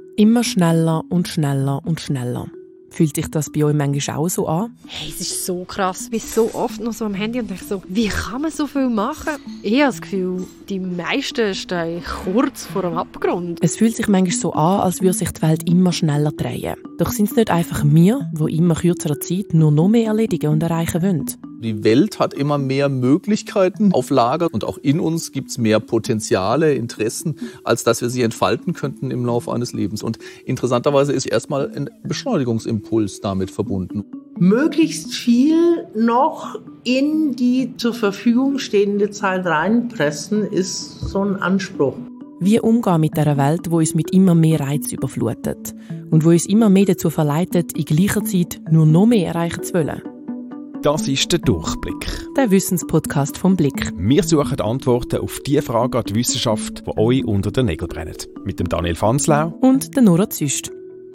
Immer schneller und schneller und schneller. Fühlt sich das bei euch manchmal auch so an? Hey, es ist so krass. Ich bin so oft noch so am Handy und denke so, wie kann man so viel machen? Ich habe das Gefühl, die meisten stehen kurz vor dem Abgrund. Es fühlt sich manchmal so an, als würde sich die Welt immer schneller drehen. Doch sind es nicht einfach wir, die immer kürzerer Zeit nur noch mehr erledigen und erreichen wollen? Die Welt hat immer mehr Möglichkeiten auf Lager und auch in uns gibt es mehr Potenziale, Interessen, als dass wir sie entfalten könnten im Laufe eines Lebens. Und interessanterweise ist erstmal ein Beschleunigungsimpuls damit verbunden. Möglichst viel noch in die zur Verfügung stehende Zeit reinpressen, ist so ein Anspruch. Wie umgehen mit dieser Welt, die uns mit immer mehr Reiz überflutet und wo uns immer mehr dazu verleitet, in gleicher Zeit nur noch mehr erreichen zu wollen? Das ist der Durchblick. Der Wissenspodcast vom Blick. Wir suchen Antworten auf die Fragen an die Wissenschaft, die euch unter den Nägeln brennen. Mit dem Daniel Fanslau und der Nora Züst.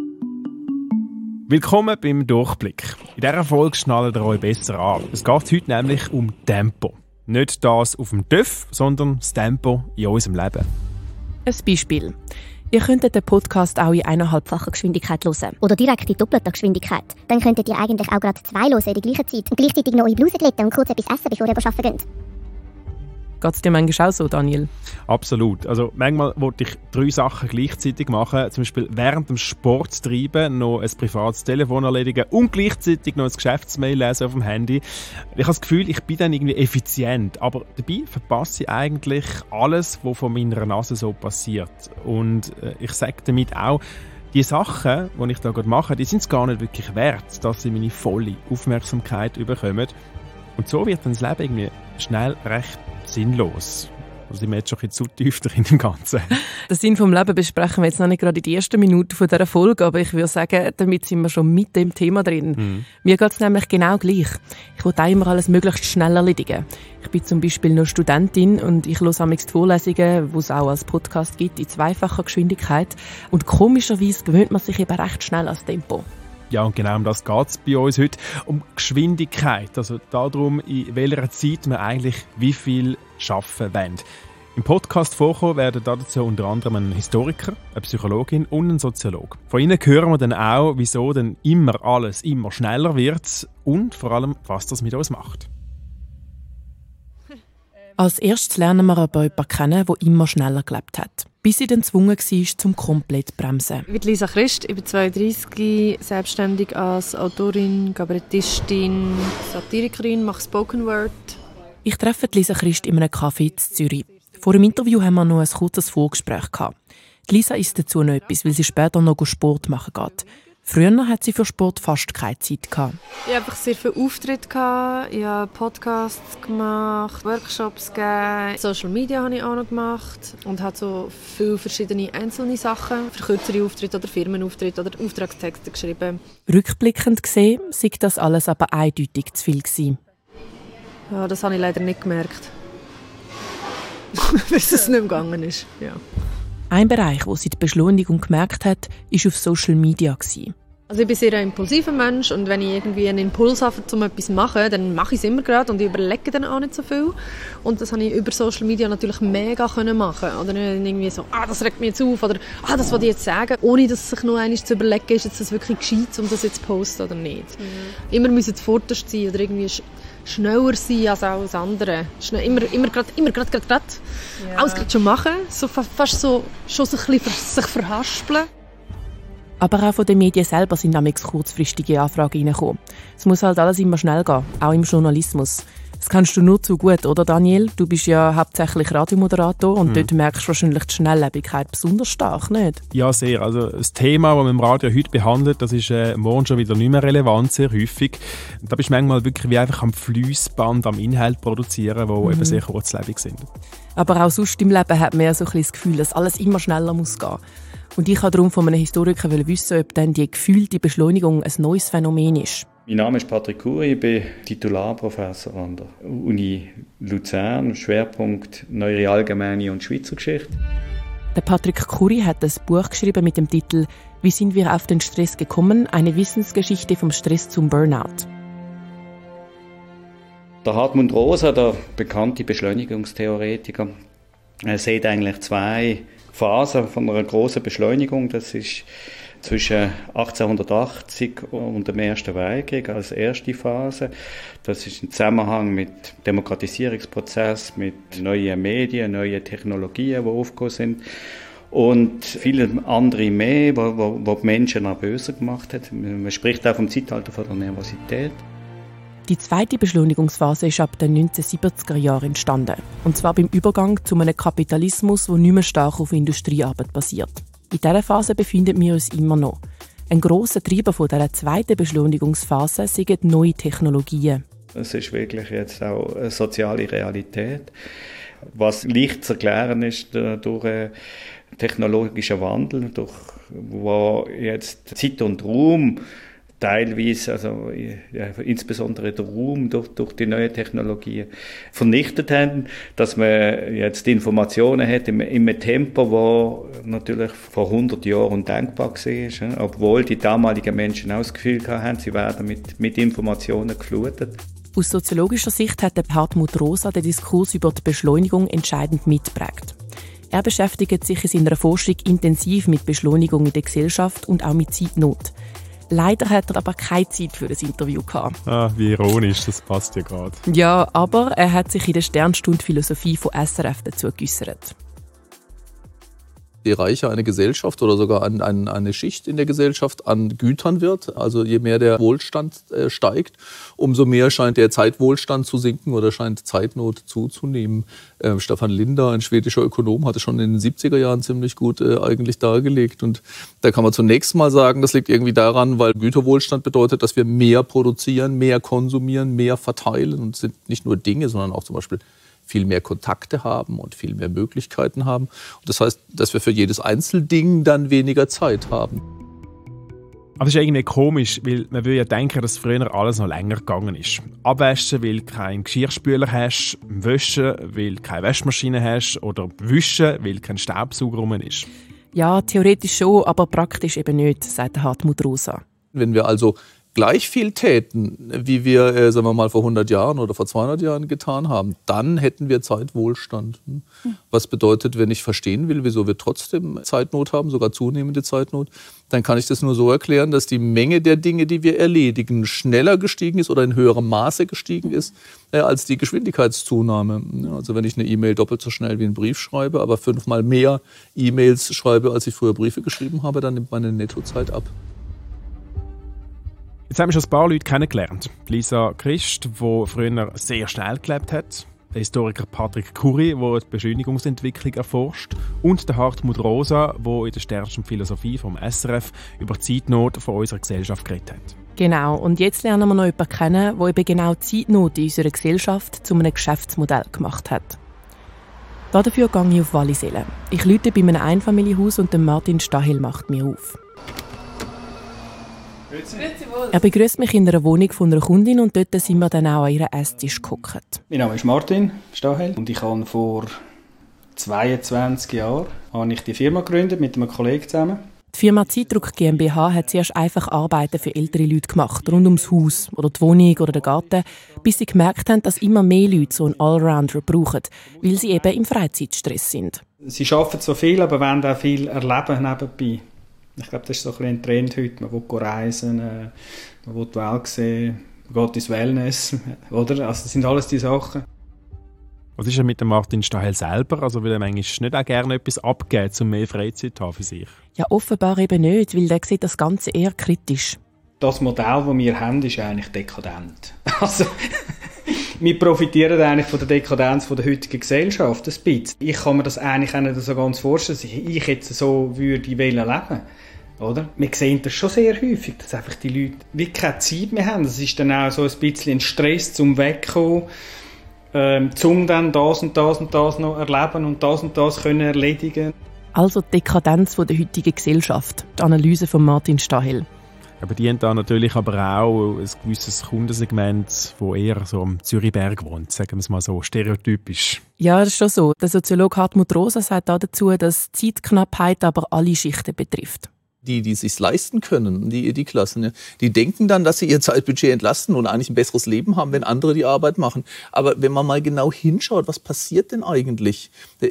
Willkommen beim Durchblick. In dieser Folge schnallt ihr euch besser an. Es geht heute nämlich um Tempo. Nicht das auf dem TÜV, sondern das Tempo in unserem Leben. Ein Beispiel. Ihr könntet den Podcast auch in 1,5-facher Geschwindigkeit hören. Oder direkt in doppelter Geschwindigkeit. Dann könntet ihr eigentlich auch gerade 2 hören in der gleichen Zeit und gleichzeitig noch eure Bluse glätten und kurz etwas essen, bevor ihr arbeiten geht. Geht es dir manchmal auch so, Daniel? Absolut. Also manchmal wollte ich 3 Sachen gleichzeitig machen. Zum Beispiel während dem Sport treiben, noch ein privates Telefon erledigen und gleichzeitig noch ein Geschäftsmail lesen auf dem Handy. Ich habe das Gefühl, ich bin dann irgendwie effizient. Aber dabei verpasse ich eigentlich alles, was von meiner Nase so passiert. Und ich sage damit auch, die Sachen, die ich da gerade mache, die sind es gar nicht wirklich wert, dass sie meine volle Aufmerksamkeit bekommen. Und so wird dann das Leben irgendwie schnell recht sinnlos. Da sind wir jetzt schon ein bisschen zu tief drin im Ganzen. Den Sinn vom Leben besprechen wir jetzt noch nicht gerade in die ersten Minuten von dieser Folge, aber ich würde sagen, damit sind wir schon mit dem Thema drin. Mir geht es nämlich genau gleich. Ich will auch immer alles möglichst schnell erledigen. Ich bin zum Beispiel noch Studentin und ich höre manchmal die Vorlesungen, die es auch als Podcast gibt, in 2-facher Geschwindigkeit. Und komischerweise gewöhnt man sich eben recht schnell ans Tempo. Ja, und genau um das geht es bei uns heute. Um Geschwindigkeit. Also darum, in welcher Zeit wir eigentlich wie viel arbeiten wollen. Im Podcast vorkommen werden dazu unter anderem ein Historiker, eine Psychologin und ein Soziologe. Von ihnen hören wir dann auch, wieso denn immer alles immer schneller wird und vor allem, was das mit uns macht. Als erstes lernen wir aber jemanden kennen, der immer schneller gelebt hat, bis sie dann gezwungen war, zum komplett zu bremsen. Ich bin Lisa Christ, ich bin 32, selbstständig als Autorin, Kabarettistin, Satirikerin, mache Spoken Word. Ich treffe Lisa Christ in einem Café in Zürich. Vor dem Interview haben wir noch ein kurzes Vorgespräch gehabt. Lisa isst dazu noch etwas, weil sie später noch Sport machen geht. Früher hat sie für Sport fast keine Zeit gehabt. Ich hatte einfach sehr viele Auftritte. Ich habe Podcasts gemacht, Workshops gegeben, Social Media habe ich auch noch gemacht und habe so viele verschiedene einzelne Sachen, für kürzere Auftritte oder Firmenauftritte oder Auftragstexte geschrieben. Rückblickend gesehen, sei das alles aber eindeutig zu viel gewesen. Ja, das habe ich leider nicht gemerkt. Bis es nicht mehr gegangen ist. Ja. Ein Bereich, wo sie die Beschleunigung gemerkt hat, war auf Social Media. Also ich bin sehr ein impulsiver Mensch und wenn ich irgendwie einen Impuls habe, um etwas zu machen, dann mache ich es immer gerade und ich überlege dann auch nicht so viel. Und das habe ich über Social Media natürlich mega machen. Oder irgendwie so, das regt mich jetzt auf oder das wollte ich jetzt sagen, ohne dass sich noch einmal zu überlegen, ist jetzt das wirklich gescheit, um das jetzt zu posten oder nicht. Immer müssen zuvorderst sein oder irgendwie schneller sein als alles andere. Immer gerade. Ja. Alles gerade schon machen, so fast so schon so ein bisschen sich verhaspeln. Aber auch von den Medien selber sind nämlich kurzfristige Anfragen reingekommen. Es muss halt alles immer schnell gehen, auch im Journalismus. Das kannst du nur zu gut, oder Daniel? Du bist ja hauptsächlich Radiomoderator und dort merkst du wahrscheinlich die Schnelllebigkeit besonders stark, nicht? Ja, sehr. Also das Thema, das man im Radio heute behandelt, das ist morgen schon wieder nicht mehr relevant, sehr häufig. Da bist du manchmal wirklich wie einfach am Fließband, am Inhalt produzieren, die eben sehr kurzlebig sind. Aber auch sonst im Leben hat man ja so ein bisschen das Gefühl, dass alles immer schneller muss gehen. Und ich wollte darum von einem Historiker wissen, ob dann die gefühlte Beschleunigung ein neues Phänomen ist. Mein Name ist Patrick Kuri, ich bin Titularprofessor an der Uni Luzern, Schwerpunkt Neuere Allgemeine und Schweizer Geschichte. Der Patrick Kuri hat ein Buch geschrieben mit dem Titel «Wie sind wir auf den Stress gekommen? Eine Wissensgeschichte vom Stress zum Burnout». Der Hartmut Rosa, der bekannte Beschleunigungstheoretiker, sieht eigentlich 2 Phase von einer grossen Beschleunigung. Das ist zwischen 1880 und dem Ersten Weltkrieg als erste Phase. Das ist im Zusammenhang mit Demokratisierungsprozess, mit neuen Medien, neuen Technologien, die aufgekommen sind. Und viele andere mehr, wo die Menschen nervöser gemacht hat. Man spricht auch vom Zeitalter von der Nervosität. Die zweite Beschleunigungsphase ist ab den 1970er Jahren entstanden. Und zwar beim Übergang zu einem Kapitalismus, der nicht mehr stark auf Industriearbeit basiert. In dieser Phase befinden wir uns immer noch. Ein grosser Treiber von dieser zweiten Beschleunigungsphase sind neue Technologien. Es ist wirklich jetzt auch eine soziale Realität. Was leicht zu erklären ist durch technologischen Wandel, durch wo jetzt Zeit und Raum teilweise, also insbesondere der Raum durch die neuen Technologien vernichtet haben, dass man jetzt Informationen hat in einem Tempo, das natürlich vor 100 Jahren undenkbar war, obwohl die damaligen Menschen auch das Gefühl hatten, sie werden mit Informationen geflutet. Aus soziologischer Sicht hat Hartmut Rosa den Diskurs über die Beschleunigung entscheidend mitgeprägt. Er beschäftigt sich in seiner Forschung intensiv mit Beschleunigung in der Gesellschaft und auch mit Zeitnot. Leider hat er aber keine Zeit für das Interview gehabt. Wie ironisch, das passt ja gerade. Ja, aber er hat sich in der Sternstunde Philosophie von SRF dazu geäussert. Je reicher eine Gesellschaft oder sogar eine Schicht in der Gesellschaft an Gütern wird, also je mehr der Wohlstand steigt, umso mehr scheint der Zeitwohlstand zu sinken oder scheint Zeitnot zuzunehmen. Stefan Linder, ein schwedischer Ökonom, hatte schon in den 70er Jahren ziemlich gut eigentlich dargelegt. Und da kann man zunächst mal sagen, das liegt irgendwie daran, weil Güterwohlstand bedeutet, dass wir mehr produzieren, mehr konsumieren, mehr verteilen und sind nicht nur Dinge, sondern auch zum Beispiel viel mehr Kontakte haben und viel mehr Möglichkeiten haben. Und das heißt, dass wir für jedes Einzelding dann weniger Zeit haben. Aber das ist irgendwie komisch, weil man würde ja denken, dass früher alles noch länger gegangen ist. Abwaschen, weil du keinen Geschirrspüler hast, waschen, weil du keine Waschmaschine hast oder wischen, weil kein Staubsauger rum ist. Ja, theoretisch schon, aber praktisch eben nicht, sagt Hartmut Rosa. Wenn wir also gleich viel täten, wie wir, sagen wir mal, vor 100 Jahren oder vor 200 Jahren getan haben, dann hätten wir Zeitwohlstand. Was bedeutet, wenn ich verstehen will, wieso wir trotzdem Zeitnot haben, sogar zunehmende Zeitnot, dann kann ich das nur so erklären, dass die Menge der Dinge, die wir erledigen, schneller gestiegen ist oder in höherem Maße gestiegen ist, als die Geschwindigkeitszunahme. Also wenn ich eine E-Mail doppelt so schnell wie einen Brief schreibe, aber 5-mal mehr E-Mails schreibe, als ich früher Briefe geschrieben habe, dann nimmt meine Nettozeit ab. Jetzt haben wir schon ein paar Leute kennengelernt. Lisa Christ, die früher sehr schnell gelebt hat. Der Historiker Patrick Curie, der die Beschleunigungsentwicklung erforscht. Und der Hartmut Rosa, der in der Sternstunde Philosophie vom SRF über die Zeitnot von unserer Gesellschaft geredet hat. Genau, und jetzt lernen wir noch jemanden kennen, der eben genau die Zeitnot in unserer Gesellschaft zu einem Geschäftsmodell gemacht hat. Dafür gehe ich auf Wallisellen. Ich rufe bei einem Einfamilienhaus und Martin Stahel macht mir auf. Er begrüßt mich in einer Wohnung von einer Kundin und dort sind wir dann auch an ihren Esstisch gehockt. Mein Name ist Martin Stahel und ich habe vor 22 Jahren die Firma gegründet mit einem Kollegen zusammen. Die Firma Zeitdruck GmbH hat zuerst einfach Arbeiten für ältere Leute gemacht, rund ums Haus oder die Wohnung oder den Garten, bis sie gemerkt haben, dass immer mehr Leute so einen Allrounder brauchen, weil sie eben im Freizeitstress sind. Sie arbeiten so viel, aber wollen auch viel erleben nebenbei. Ich glaube, das ist so ein Trend heute. Man will reisen, man will die Welt sehen, man geht ins Wellness, oder? Also das sind alles die Sachen. Was ist denn mit dem Martin Stahel selber? Also will er manchmal nicht auch gerne etwas abgeben, um mehr Freizeit zu haben für sich? Ja, offenbar eben nicht, weil der sieht das Ganze eher kritisch. Das Modell, das wir haben, ist eigentlich dekadent. Also, wir profitieren eigentlich von der Dekadenz der heutigen Gesellschaft ein bisschen. Ich kann mir das eigentlich auch nicht so ganz vorstellen, dass ich jetzt so würde leben. Oder? Wir sehen das schon sehr häufig, dass einfach die Leute wie keine Zeit mehr haben. Das ist dann auch so ein bisschen ein Stress zum Wegkommen, um dann das und das und das noch erleben und das können erledigen. Also die Dekadenz der heutigen Gesellschaft, die Analyse von Martin Stahel. Er bedient da natürlich aber auch ein gewisses Kundensegment, das eher so am Zürichberg wohnt, sagen wir es mal so, stereotypisch. Ja, das ist schon so. Der Soziologe Hartmut Rosa sagt dazu, dass Zeitknappheit aber alle Schichten betrifft. Die sich's leisten können, die Klassen, ja, die denken dann, dass sie ihr Zeitbudget entlasten und eigentlich ein besseres Leben haben, wenn andere die Arbeit machen. Aber wenn man mal genau hinschaut, was passiert denn eigentlich?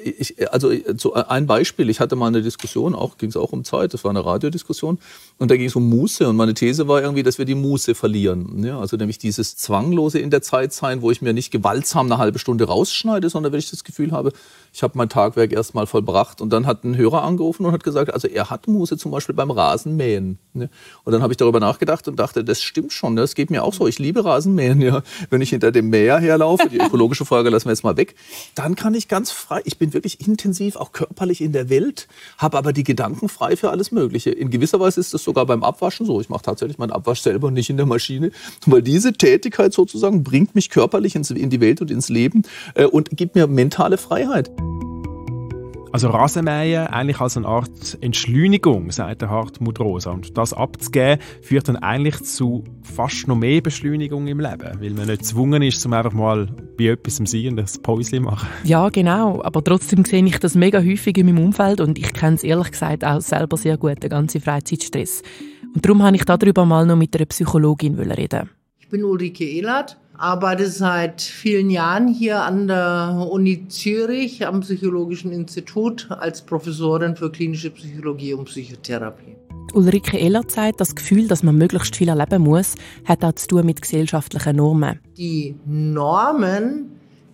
Ein Beispiel, ich hatte mal eine Diskussion, ging es auch um Zeit, das war eine Radiodiskussion, und da ging es um Muße, und meine These war irgendwie, dass wir die Muße verlieren. Ja, also nämlich dieses Zwanglose in der Zeit sein, wo ich mir nicht gewaltsam eine halbe Stunde rausschneide, sondern wenn ich das Gefühl habe, ich habe mein Tagwerk erst mal vollbracht, und dann hat ein Hörer angerufen und hat gesagt, also er hat Muße zum Beispiel beim Rasenmähen. Ne? Und dann habe ich darüber nachgedacht und dachte, das stimmt schon, ne? Das geht mir auch so. Ich liebe Rasenmähen. Ja? Wenn ich hinter dem Mäher herlaufe, die ökologische Frage lassen wir jetzt mal weg, dann kann ich ganz frei, ich bin wirklich intensiv, auch körperlich in der Welt, habe aber die Gedanken frei für alles Mögliche. In gewisser Weise ist das sogar beim Abwaschen so. Ich mache tatsächlich meinen Abwasch selber, nicht in der Maschine, weil diese Tätigkeit sozusagen bringt mich körperlich in die Welt und ins Leben und gibt mir mentale Freiheit. Also Rasenmähen eigentlich als eine Art Entschleunigung, sagt der Hartmut Rosa. Und das abzugeben, führt dann eigentlich zu fast noch mehr Beschleunigung im Leben, weil man nicht gezwungen ist, um einfach mal bei etwas zu sein und ein Päuschen machen. Ja, genau. Aber trotzdem sehe ich das mega häufig in meinem Umfeld und ich kenne es ehrlich gesagt auch selber sehr gut, den ganzen Freizeitstress. Und darum wollte ich darüber mal noch mit einer Psychologin reden. Ich bin Ulrike Ehlert, arbeite seit vielen Jahren hier an der Uni Zürich am Psychologischen Institut als Professorin für klinische Psychologie und Psychotherapie. Ulrike Ehlert sagt, das Gefühl, dass man möglichst viel erleben muss, hat auch zu tun mit gesellschaftlichen Normen. Die Normen,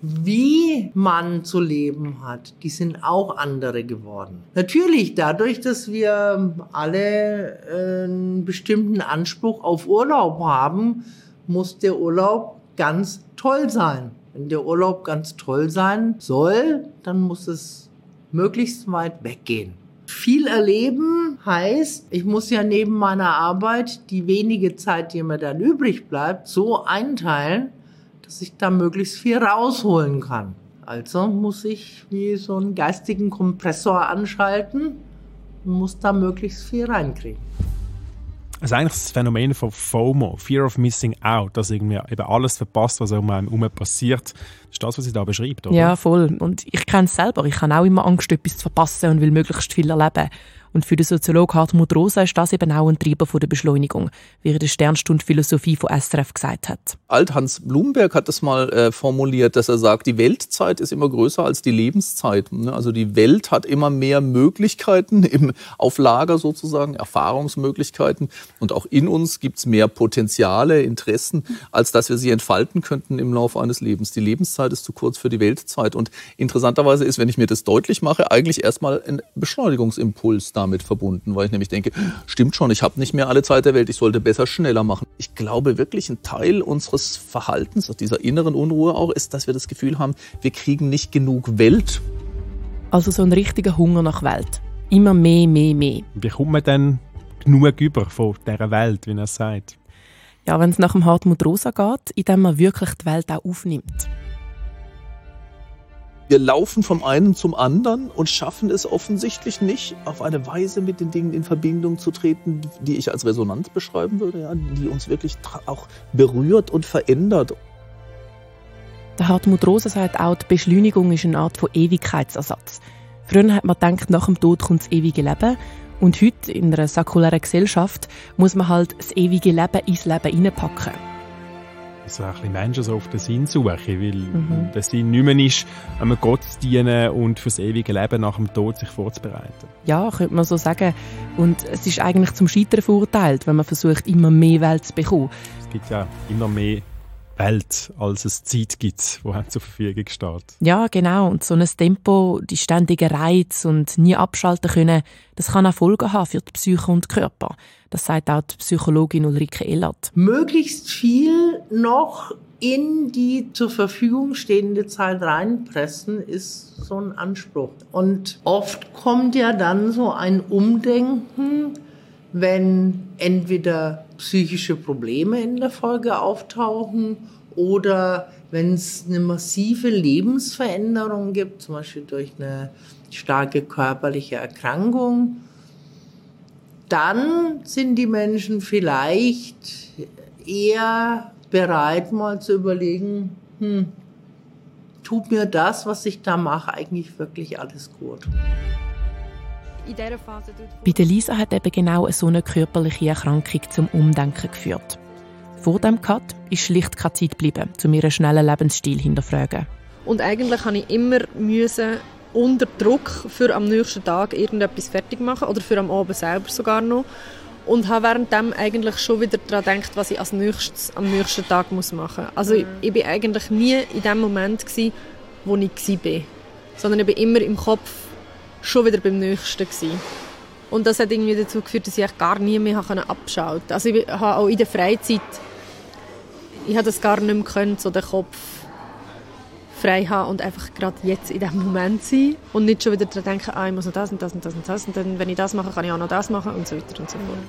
wie man zu leben hat, die sind auch andere geworden. Natürlich dadurch, dass wir alle einen bestimmten Anspruch auf Urlaub haben, muss der Urlaub ganz toll sein. Wenn der Urlaub ganz toll sein soll, dann muss es möglichst weit weggehen. Viel erleben heißt, ich muss ja neben meiner Arbeit die wenige Zeit, die mir dann übrig bleibt, so einteilen, dass ich da möglichst viel rausholen kann. Also muss ich wie so einen geistigen Kompressor anschalten und muss da möglichst viel reinkriegen. Also eigentlich das Phänomen von FOMO, Fear of Missing Out, dass irgendwie eben alles verpasst, was um einen herum passiert, ist das, was sie da beschreibt, oder? Ja, voll. Und ich kenne es selber. Ich habe auch immer Angst, etwas zu verpassen und will möglichst viel erleben. Und für den Soziologen Hartmut Rosa ist das eben auch ein Treiber von der Beschleunigung, wie er in der Sternstunde Philosophie von SRF gesagt hat. Hans Blumberg hat das mal formuliert, dass er sagt, die Weltzeit ist immer größer als die Lebenszeit. Also die Welt hat immer mehr Möglichkeiten auf Lager sozusagen, Erfahrungsmöglichkeiten. Und auch in uns gibt es mehr Potenziale, Interessen, als dass wir sie entfalten könnten im Laufe eines Lebens. Die Lebenszeit ist zu kurz für die Weltzeit. Und interessanterweise ist, wenn ich mir das deutlich mache, eigentlich erstmal ein Beschleunigungsimpuls damit verbunden, weil ich nämlich denke, stimmt schon, ich habe nicht mehr alle Zeit der Welt, ich sollte besser schneller machen. Ich glaube wirklich, ein Teil unseres Verhaltens, dieser inneren Unruhe auch, ist, dass wir das Gefühl haben, wir kriegen nicht genug Welt. Also so ein richtiger Hunger nach Welt. Immer mehr, mehr, mehr. Wie kommt man dann genug über von dieser Welt, wie er sagt? Ja, wenn es nach dem Hartmut Rosa geht, indem man wirklich die Welt auch aufnimmt. Wir laufen vom einen zum anderen und schaffen es offensichtlich nicht, auf eine Weise mit den Dingen in Verbindung zu treten, die ich als Resonanz beschreiben würde, ja, die uns wirklich auch berührt und verändert. Der Hartmut Rosa sagt auch, die Beschleunigung ist eine Art von Ewigkeitsersatz. Früher hat man gedacht, nach dem Tod kommt das ewige Leben. Und heute, in einer säkulären Gesellschaft, muss man halt das ewige Leben ins Leben hineinpacken. So ein bisschen Menschen so auf den Sinn suchen, weil der Sinn nicht mehr ist, einem Gott zu dienen und fürs ewige Leben nach dem Tod sich vorzubereiten. Ja, könnte man so sagen. Und es ist eigentlich zum Scheitern verurteilt, wenn man versucht, immer mehr Welt zu bekommen. Es gibt ja immer mehr Welt, als es Zeit gibt, die zur Verfügung steht. Ja, genau. Und so ein Tempo, die ständigen Reize und nie abschalten können, das kann auch Folgen haben für die Psyche und den Körper. Das sagt auch die Psychologin Ulrike Ehlert. Möglichst viel noch in die zur Verfügung stehende Zeit reinpressen, ist so ein Anspruch. Und oft kommt ja dann so ein Umdenken, wenn entweder psychische Probleme in der Folge auftauchen oder wenn es eine massive Lebensveränderung gibt, zum Beispiel durch eine starke körperliche Erkrankung, dann sind die Menschen vielleicht eher bereit, mal zu überlegen, tut mir das, was ich da mache, eigentlich wirklich alles gut? in dieser Phase... Bei der Lisa hat eben genau so eine körperliche Erkrankung zum Umdenken geführt. Vor dem Cut ist schlicht keine Zeit geblieben, um ihren schnellen Lebensstil zu hinterfragen. Und eigentlich musste ich immer unter Druck für am nächsten Tag irgendetwas fertig machen oder für am Abend selber sogar noch. Und habe währenddem eigentlich schon wieder daran gedacht, was ich als nächstes am nächsten Tag machen muss. Also ich war eigentlich nie in dem Moment, wo ich war. Sondern ich war immer im Kopf schon wieder beim Nächsten. Und das hat irgendwie dazu geführt, dass ich gar nie mehr abschalten konnte. Also ich habe auch in der Freizeit, ich habe das gar nicht mehr können, so den Kopf frei haben und einfach gerade jetzt in diesem Moment sein und nicht schon wieder daran denken, ich muss noch das und das und das und das und dann, wenn ich das mache, kann ich auch noch das machen und so weiter und so fort.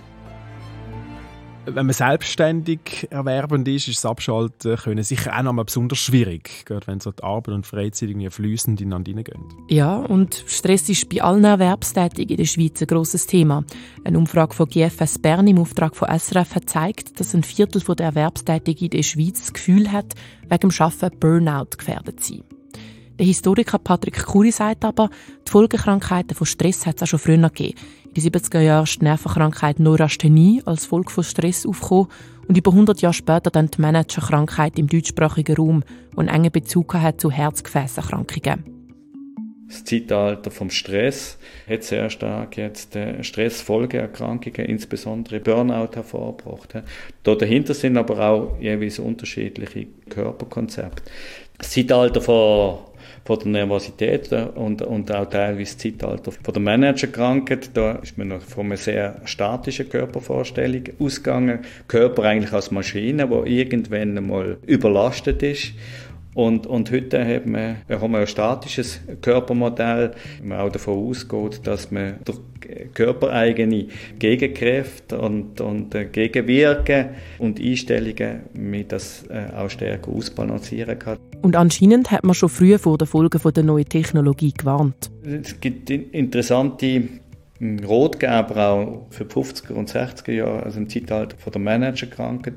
Wenn man selbstständig erwerbend ist das Abschalten können sicher auch noch mal besonders schwierig, gerade wenn so die Arbeit und Freizeit irgendwie fließend ineinander reingehen. Ja, und Stress ist bei allen Erwerbstätigen in der Schweiz ein grosses Thema. Eine Umfrage von GFS Bern im Auftrag von SRF hat gezeigt, dass ein Viertel der Erwerbstätigen in der Schweiz das Gefühl hat, wegen dem Arbeiten Burnout gefährdet zu sein. Der Historiker Patrick Kuri sagt aber, die Folgekrankheiten von Stress hat es auch schon früher gegeben. In den 70er Jahren ist die Nervenkrankheit Neurasthenie als Folge von Stress aufgekommen und über 100 Jahre später dann die Managerkrankheit im deutschsprachigen Raum, die einen engen Bezug hat zu Herz-Gefäßerkrankungen. Das Zeitalter vom Stress hat sehr stark jetzt Stressfolgeerkrankungen, insbesondere Burnout, hervorgebracht. Da dahinter sind aber auch jeweils unterschiedliche Körperkonzepte. Das Zeitalter von der Nervosität und auch teilweise das Zeitalter von der Managerkrankheit, da ist man noch von einer sehr statischen Körpervorstellung ausgegangen. Körper eigentlich als Maschine, die irgendwann einmal überlastet ist. Und heute haben wir ein statisches Körpermodell, wo man auch davon ausgeht, dass man durch körpereigene Gegenkräfte und Gegenwirken und Einstellungen mit das auch stärker ausbalancieren kann. Und anscheinend hat man schon früh vor den Folgen der neuen Technologie gewarnt. Es gibt interessante Ratgeber auch für die 50er und 60er Jahre, also im Zeitalter von der Managerkrankheit,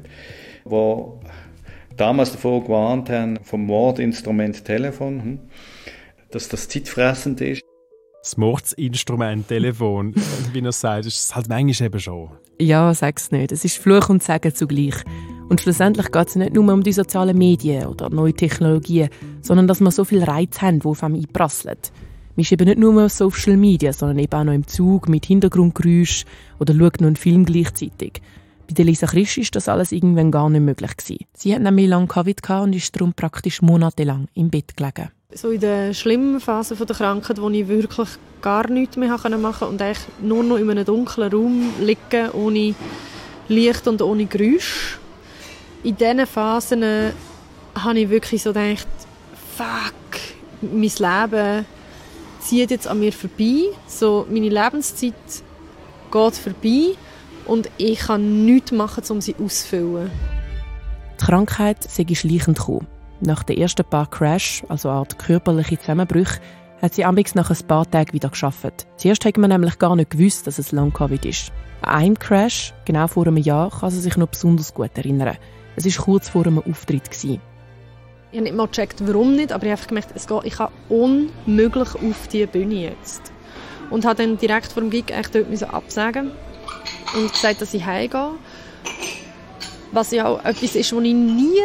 wo damals davor gewarnt haben, vom Mordinstrument Telefon, dass das zeitfressend ist. Das Mordinstrument Telefon, wie er sagt, ist es halt manchmal eben schon. Ja, sag's nicht. Es ist Fluch und Segen zugleich. Und schlussendlich geht es nicht nur um die sozialen Medien oder neue Technologien, sondern dass wir so viel Reiz haben, die auf einem einprasseln. Man ist eben nicht nur auf Social Media, sondern eben auch noch im Zug mit Hintergrundgeräusch oder schaut noch einen Film gleichzeitig. Bei der Lisa Christ ist das alles irgendwann gar nicht möglich gewesen. Sie hat nämlich lange Covid und ist darum praktisch monatelang im Bett gelegen. So in der schlimmen Phase der Krankheit, wo ich wirklich gar nichts mehr machen konnte und eigentlich nur noch in einem dunklen Raum liegen, ohne Licht und ohne Geräusch. In diesen Phasen habe ich wirklich so gedacht, fuck, mein Leben zieht jetzt an mir vorbei. So, meine Lebenszeit geht vorbei. Und ich kann nichts machen, um sie auszufüllen. Die Krankheit sei schleichend gekommen. Nach den ersten paar Crash, also eine Art körperliche Zusammenbrüche, hat sie amigs nach ein paar Tagen wieder gearbeitet. Zuerst hat man nämlich gar nicht gewusst, dass es Long-Covid ist. An einen Crash, genau vor einem Jahr, kann sie sich noch besonders gut erinnern. Es war kurz vor einem Auftritt. Ich habe nicht mal gecheckt, warum nicht, aber ich habe einfach gemerkt, ich kann unmöglich auf diese Bühne jetzt. Und habe dann direkt vor dem Gig dort absagen und gesagt, dass ich heimgehe. Was ja auch etwas ist, was ich nie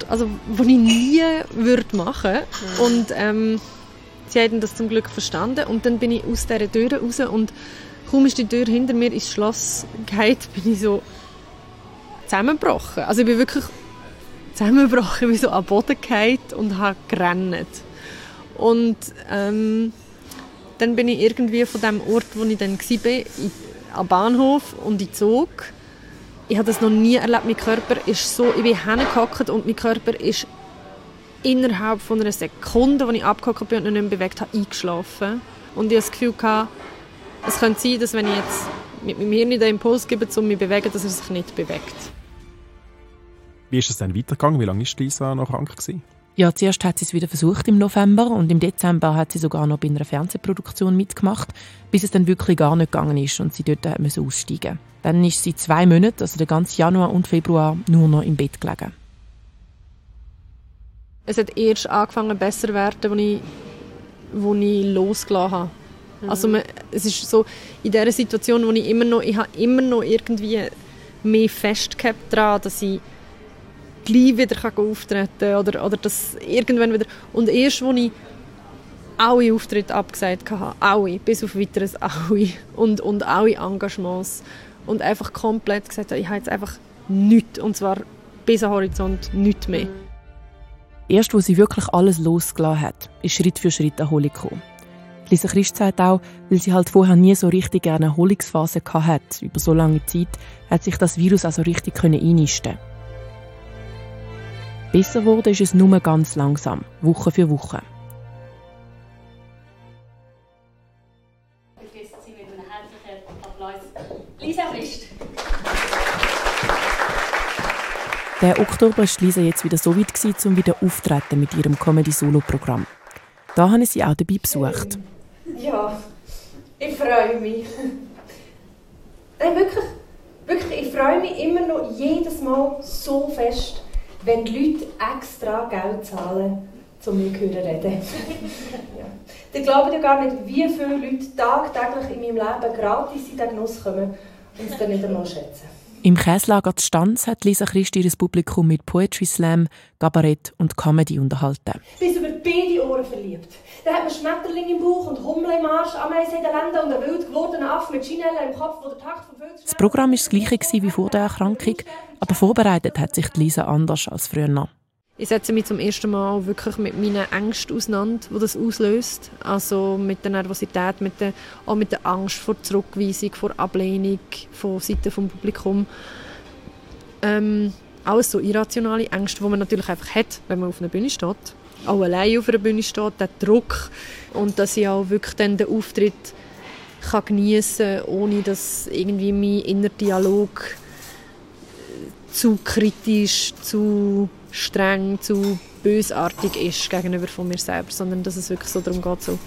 würde machen. Und sie haben das zum Glück verstanden. Und dann bin ich aus dieser Tür raus und kaum ist die Tür hinter mir ins Schloss gefallen, bin ich so zusammengebrochen. Also ich bin wirklich zusammengebrochen, ich bin so am Boden gefallen und habe gerannt. Und dann bin ich irgendwie von dem Ort, wo ich dann war, am Bahnhof und in Zug. Ich habe das noch nie erlebt. Mein Körper ist so, ich bin hingehockt und mein Körper ist innerhalb von einer Sekunde, als ich abgehockt bin und noch nicht mehr bewegt habe, eingeschlafen. Und ich hatte das Gefühl, es könnte sein, dass wenn ich jetzt mit meinem Hirn den Impuls gebe, um mich zu bewegen, dass er sich nicht bewegt. Wie ist es dann weitergegangen? Wie lange war Lisa noch krank gewesen? Ja, zuerst hat sie es wieder versucht im November und im Dezember hat sie sogar noch bei einer Fernsehproduktion mitgemacht, bis es dann wirklich gar nicht gegangen ist und sie dort aussteigen musste. Dann ist sie 2 Monate, also den ganzen Januar und Februar, nur noch im Bett gelegen. Es hat erst angefangen besser zu werden, als ich losgelassen habe. Also es ist so, in dieser Situation, wo ich habe immer noch irgendwie mehr festgehabt daran, dass ich gleich wieder auftreten kann oder dass irgendwann wieder... Und erst, als ich alle Auftritte abgesagt habe, alle, bis auf Weiteres alle und alle Engagements und einfach komplett gesagt habe, ich habe jetzt einfach nichts, und zwar bis am Horizont nichts mehr. Erst, als sie wirklich alles losgelassen hat, ist Schritt für Schritt Erholung gekommen. Lisa Christ sagt auch, weil sie halt vorher nie so richtig eine Erholungsphase hatte, über so lange Zeit, hat sich das Virus auch so richtig einnisten. Besser wurde ist es nur ganz langsam, Woche für Woche. Lisa Christ. Der Oktober war Lisa jetzt wieder so weit, um wieder aufzutreten mit ihrem Comedy-Solo-Programm. Da habe ich sie auch dabei besucht. Ja, ich freue mich. Nein, wirklich, ich freue mich immer noch jedes Mal so fest, wenn die Leute extra Geld zahlen, um mich zu reden. Ja. Die glauben ja gar nicht, wie viele Leute tagtäglich in meinem Leben gratis in den Genuss kommen und es dann nicht einmal schätzen. Im Käslager Stanz hat Lisa Christ ihr Publikum mit Poetry Slam, Kabarett und Comedy unterhalten. Bis über beide Ohren verliebt. Da hat man Schmetterlinge im Bauch und Hummel im Arsch, Ameisen in den Lenden und einen wild gewordenen Aff mit Chinella im Kopf, wo der Takt vom Vögel... Das Programm war das gleiche wie vor der Erkrankung, aber vorbereitet hat sich Lisa anders als früher. Ich setze mich zum ersten Mal wirklich mit meinen Ängsten auseinander, die das auslöst. Also mit der Nervosität, auch mit der Angst vor Zurückweisung, vor Ablehnung von Seiten des Publikums. Alles so irrationale Ängste, die man natürlich einfach hat, wenn man auf einer Bühne steht. Auch allein auf einer Bühne steht, der Druck. Und dass ich auch wirklich dann den Auftritt kann geniessen kann, ohne dass irgendwie mein innerer Dialog zu kritisch, zu streng, zu bösartig ist gegenüber von mir selbst, sondern dass es wirklich so darum geht, so,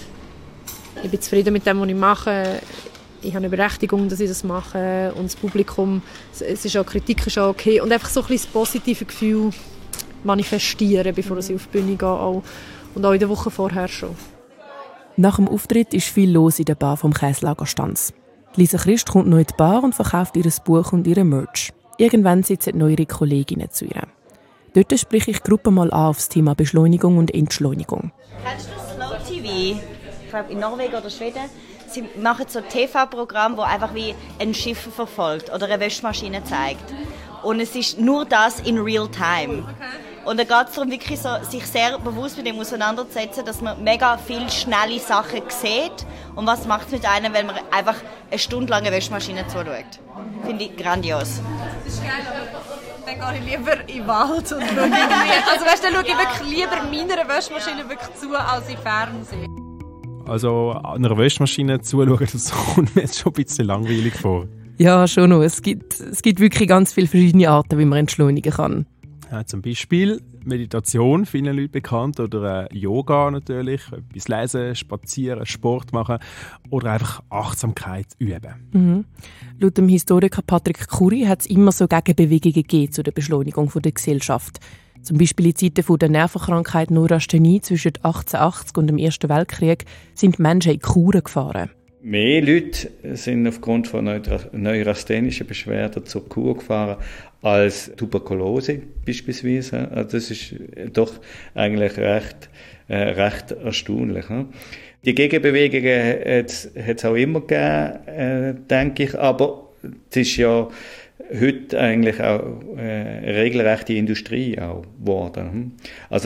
ich bin zufrieden mit dem, was ich mache, ich habe eine Berechtigung, dass ich das mache und das Publikum, es ist auch, Kritik ist auch okay und einfach so ein bisschen das positive Gefühl manifestieren, bevor ich auf die Bühne gehe auch, und auch in der Woche vorher schon. Nach dem Auftritt ist viel los in der Bar vom Käslager Stanz. Lisa Christ kommt noch in die Bar und verkauft ihr Buch und ihre Merch. Irgendwann sitzen neue Kolleginnen zu ihr. Dort spreche ich die Gruppe mal an auf das Thema Beschleunigung und Entschleunigung. Kennst du Slow TV? Ich glaube in Norwegen oder Schweden. Sie machen so ein TV-Programm, das einfach wie ein Schiff verfolgt oder eine Wäschmaschine zeigt. Und es ist nur das in real time. Und da geht es darum, wirklich so, sich sehr bewusst mit dem auseinanderzusetzen, dass man mega viele schnelle Sachen sieht. Und was macht es mit einem, wenn man einfach eine Stunde lang eine Wäschmaschine zuschaut? Finde ich grandios. Das ist geil, aber dann gehe ich lieber in den Wald und schaue also weißt, dann schaue ich wirklich lieber meiner Wäschmaschine wirklich zu, als im Fernsehen. Also einer Wäschmaschine zuschauen, das kommt mir jetzt schon ein bisschen langweilig vor. Ja, schon noch. Es gibt wirklich ganz viele verschiedene Arten, wie man entschleunigen kann. Ja, zum Beispiel Meditation, vielen Leuten bekannt, oder Yoga natürlich, etwas lesen, spazieren, Sport machen oder einfach Achtsamkeit üben. Mhm. Laut dem Historiker Patrick Curry hat es immer so Gegenbewegungen gegeben zu der Beschleunigung der Gesellschaft. Zum Beispiel in Zeiten der Nervenkrankheit Neurasthenie zwischen 1880 und dem Ersten Weltkrieg sind Menschen in Kuren gefahren. Mehr Leute sind aufgrund von neurasthenischen Beschwerden zur Kur gefahren als Tuberkulose beispielsweise. Also das ist doch eigentlich recht erstaunlich. Die Gegenbewegungen hat es auch immer gegeben, denke ich, aber es ist ja heute eigentlich auch eine regelrechte Industrie auch geworden. Also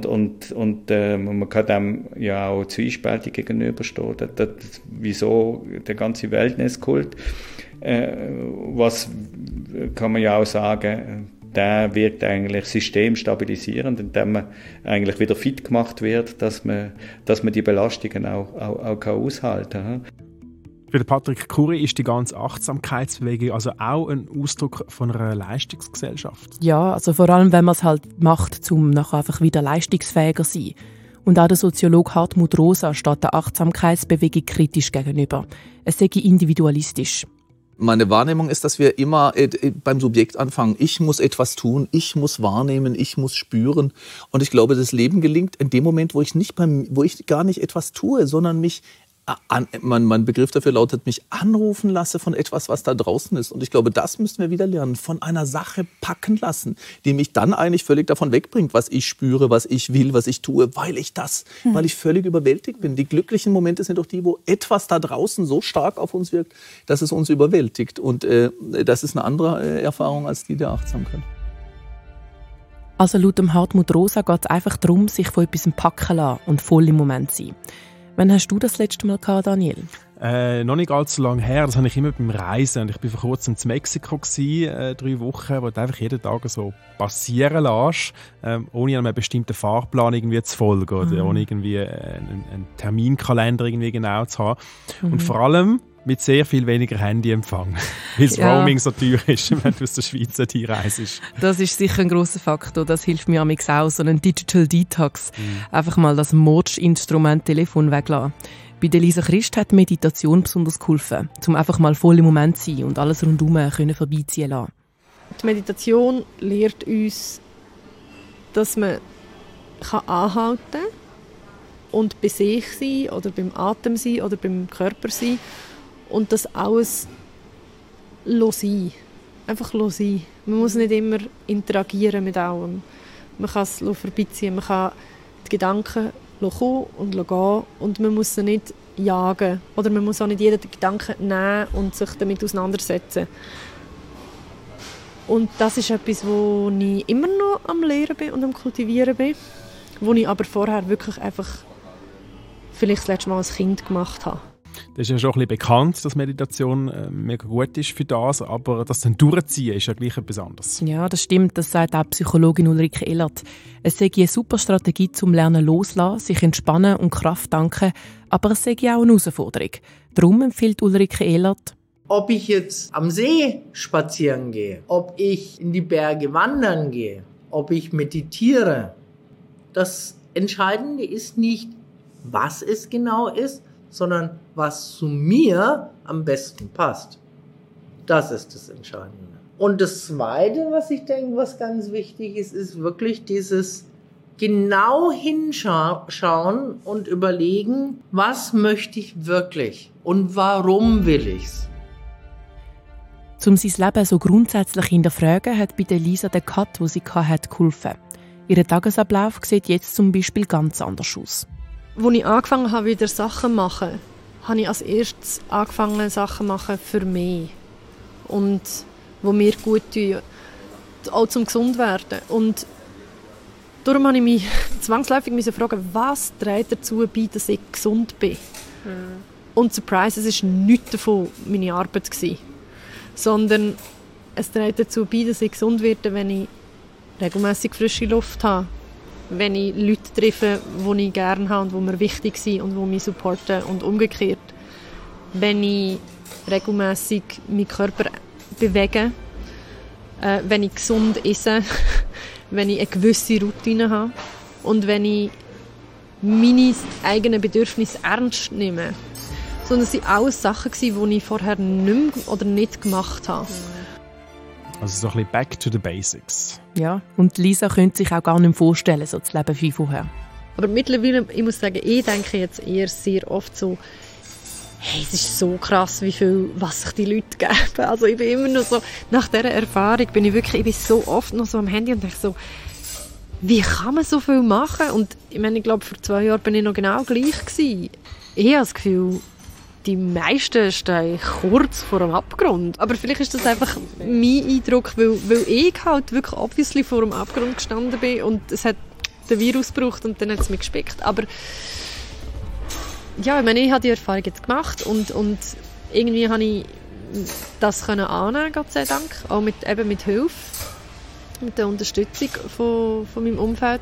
man kann dem ja auch zwiespältig gegenüberstehen. Wieso der ganze Wellnesskult? Was kann man ja auch sagen, der wirkt eigentlich systemstabilisierend, indem man eigentlich wieder fit gemacht wird, dass man die Belastungen auch aushalten kann. Für Patrick Curry ist die ganze Achtsamkeitsbewegung also auch ein Ausdruck von einer Leistungsgesellschaft. Ja, also vor allem, wenn man es halt macht, um nachher einfach wieder leistungsfähiger zu sein. Und auch der Soziologe Hartmut Rosa steht der Achtsamkeitsbewegung kritisch gegenüber. Es sei individualistisch. Meine Wahrnehmung ist, dass wir immer beim Subjekt anfangen. Ich muss etwas tun, ich muss wahrnehmen, ich muss spüren. Und ich glaube, das Leben gelingt in dem Moment, wo ich gar nicht etwas tue, sondern mich mein Begriff dafür lautet, mich anrufen lasse von etwas, was da draußen ist. Und ich glaube, das müssen wir wieder lernen, von einer Sache packen lassen, die mich dann eigentlich völlig davon wegbringt, was ich spüre, was ich will, was ich tue, weil ich völlig überwältigt bin. Die glücklichen Momente sind doch die, wo etwas da draußen so stark auf uns wirkt, dass es uns überwältigt. Und das ist eine andere Erfahrung als die der Achtsamkeit. Also laut dem Hartmut Rosa geht es einfach darum, sich von etwas packen lassen und voll im Moment sein. Wann hast du das letzte Mal gehabt, Daniel? Noch nicht allzu lange her. Das habe ich immer beim Reisen. Und ich war vor kurzem in Mexiko, 3 Wochen, wo du einfach jeden Tag so passieren lässt, ohne einem bestimmten Fahrplan irgendwie zu folgen oder ohne irgendwie einen Terminkalender irgendwie genau zu haben. Und vor allem mit sehr viel weniger Handyempfang, weil das Roaming so teuer ist, wenn du aus der Schweiz hinreist. Das ist sicher ein grosser Faktor. Das hilft mir auch, so einen Digital Detox. Einfach mal das Mordinstrument Telefon weglassen. Bei der Lisa Christ hat Meditation besonders geholfen, um einfach mal voll im Moment zu sein und alles rundherum vorbeiziehen lassen. Die Meditation lehrt uns, dass man anhalten kann und bei sich sein oder beim Atem sein oder beim Körper sein und das alles sein. Einfach sein. Man muss nicht immer interagieren mit allem. Man kann es vorbeiziehen, man kann die Gedanken kommen und gehen und man muss sie nicht jagen. Oder man muss auch nicht jeden Gedanken nehmen und sich damit auseinandersetzen. Und das ist etwas, wo ich immer noch am Lehren bin und am Kultivieren bin, wo ich aber vorher wirklich einfach vielleicht das letzte Mal als Kind gemacht habe. Das ist ja schon ein bisschen bekannt, dass Meditation mega gut ist für das, aber das dann durchziehen ist ja gleich etwas anderes. Ja, das stimmt, das sagt auch Psychologin Ulrike Ehlert. Es sei eine super Strategie zum Lernen loslassen, sich entspannen und Kraft tanken, aber es sei auch eine Herausforderung. Darum empfiehlt Ulrike Ehlert: Ob ich jetzt am See spazieren gehe, ob ich in die Berge wandern gehe, ob ich meditiere, das Entscheidende ist nicht, was es genau ist, sondern was zu mir am besten passt. Das ist das Entscheidende. Und das Zweite, was ich denke, was ganz wichtig ist, ist wirklich dieses genau hinschauen und überlegen, was möchte ich wirklich und warum will ich's? Um sein Leben so grundsätzlich hinterfragen, hat bei der Lisa der Cut, den sie hatte, geholfen. Ihr Tagesablauf sieht jetzt zum Beispiel ganz anders aus. Als ich angefangen habe, wieder Sachen zu machen, habe ich als erstes angefangen, Sachen zu machen für mich. Und die mir gut tun, auch zum gesund werden. Und darum habe ich mich zwangsläufig fragen, was trägt dazu bei, dass ich gesund bin. Und surprise, es war nichts davon meine Arbeit gewesen. Sondern es trägt dazu bei, dass ich gesund werde, wenn ich regelmässig frische Luft habe. Wenn ich Leute treffe, die ich gerne habe und die mir wichtig sind und die mich supporten und umgekehrt. Wenn ich regelmässig meinen Körper bewege, wenn ich gesund esse, wenn ich eine gewisse Routine habe und wenn ich meine eigenen Bedürfnisse ernst nehme. Sondern es waren alles Sachen, die ich vorher nicht mehr oder nicht gemacht habe. Also so ein bisschen back to the basics. Ja, und Lisa könnte sich auch gar nicht vorstellen, so zu leben wie vorher. Aber mittlerweile, ich muss sagen, ich denke jetzt eher sehr oft so, hey, es ist so krass, wie viel, was sich die Leute geben. Also ich bin immer noch so, nach dieser Erfahrung bin ich so oft noch so am Handy und denke so, wie kann man so viel machen? Und ich meine, ich glaube, vor 2 Jahren bin ich noch genau gleich gewesen. Ich habe das Gefühl, die meisten stehen kurz vor dem Abgrund. Aber vielleicht ist das einfach mein Eindruck, weil ich halt wirklich obviously vor dem Abgrund gestanden bin und es hat den Virus gebraucht und dann hat es mich gespickt. Aber ja, ich meine, ich habe die Erfahrung jetzt gemacht und irgendwie habe ich das annehmen, Gott sei Dank. Auch mit Hilfe, mit der Unterstützung von meinem Umfeld.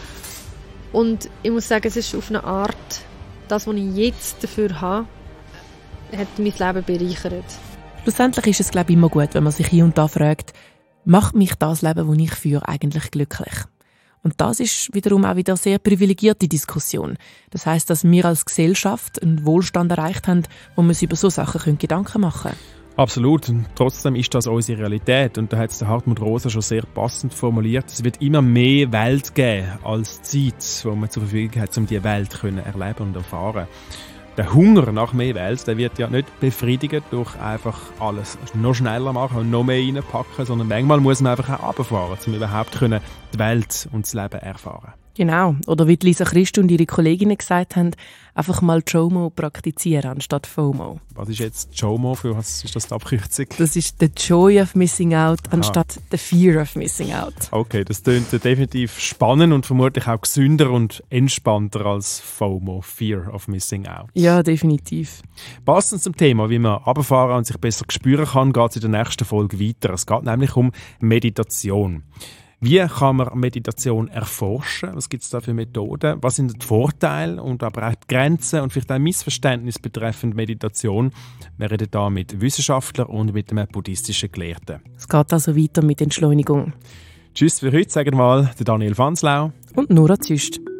Und ich muss sagen, es ist auf eine Art, das, was ich jetzt dafür habe, hat mein Leben bereichert. Schlussendlich ist es, glaube ich, immer gut, wenn man sich hier und da fragt, macht mich das Leben, das ich führe, eigentlich glücklich? Und das ist wiederum auch wieder eine sehr privilegierte Diskussion. Das heisst, dass wir als Gesellschaft einen Wohlstand erreicht haben, wo wir uns über solche Sachen Gedanken machen können. Absolut. Und trotzdem ist das unsere Realität. Und da hat es der Hartmut Rosa schon sehr passend formuliert. Es wird immer mehr Welt geben als Zeit, die man zur Verfügung hat, um diese Welt zu erleben und erfahren. der Hunger nach mehr Welt, der wird ja nicht befriedigt durch einfach alles noch schneller machen und noch mehr reinpacken, sondern manchmal muss man einfach auch runterfahren, um überhaupt die Welt und das Leben erfahren. Genau. Oder wie Lisa Christ und ihre Kolleginnen gesagt haben, einfach mal JOMO praktizieren anstatt FOMO. Was ist jetzt JOMO? Für was ist das die Abkürzung? Das ist the Joy of Missing Out anstatt the Fear of Missing Out. Okay, das klingt definitiv spannend und vermutlich auch gesünder und entspannter als FOMO, Fear of Missing Out. Ja, definitiv. Passend zum Thema, wie man runterfahren und sich besser spüren kann, geht es in der nächsten Folge weiter. Es geht nämlich um Meditation. Wie kann man Meditation erforschen? Was gibt es da für Methoden? Was sind die Vorteile und aber auch die Grenzen und vielleicht auch Missverständnisse betreffend Meditation? Wir reden hier mit Wissenschaftlern und mit einem buddhistischen Gelehrten. Es geht also weiter mit Entschleunigung. Tschüss für heute, sagen wir mal, der Daniel Fanslau und Nora Züst.